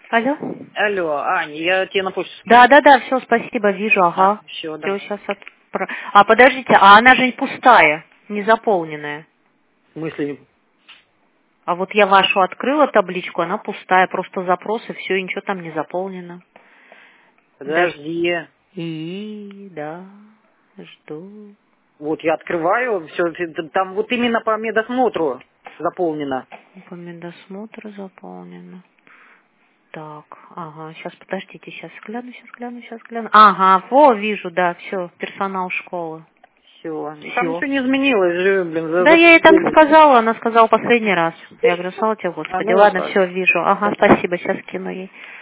Алло? Алло, Аня, я тебе на почту. Да, все, спасибо, вижу, ага. Все, да. Все, сейчас подождите, а она же пустая, не заполненная. В смысле? А вот я вашу открыла табличку, она пустая, просто запросы, все, и ничего там не заполнено. Подожди. Да, жду. Вот я открываю, все, там вот именно по медосмотру заполнено. По медосмотру заполнено. Так, ага, сейчас, подождите, сейчас гляну. Ага, вижу, да, все, персонал школы. Все. Там ничего не изменилось же, блин. Да, я ей так сказала, она сказала последний раз. Я говорю, слава тебе, Господи. Ну, Ладно, так. все, вижу. Ага, спасибо, сейчас кину ей.